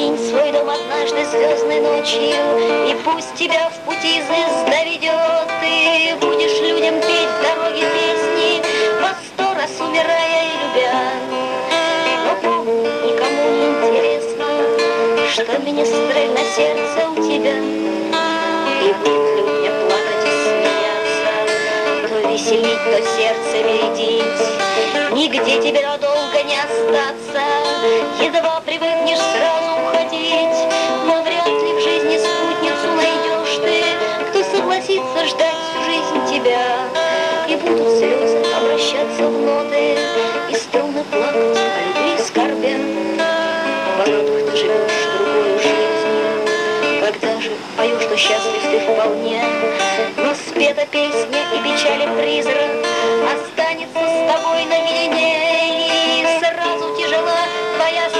покинь свой дом однажды звездной ночью, и пусть тебя в пути звезда ведет. Ты будешь людям петь в дороге песни, во 100 раз умирая и любя. Но помни, никому не интересно, что министрель на сердце у тебя. И будет людям плакать и смеяться, то веселить, то сердце бередить. Нигде тебе надолго не остаться, едва привыкнешь сразу уходить. Но вряд ли в жизни спутницу найдешь ты, кто согласится ждать всю жизнь тебя. И будут слезы обращаться в ноты, и струны плакать о любви скорбя. В воротах ты живешь другой жизнью, когда же поешь, что счастлив ты вполне. Но спета песня и печали призрак останется с тобой наедине, и сразу тяжела твоя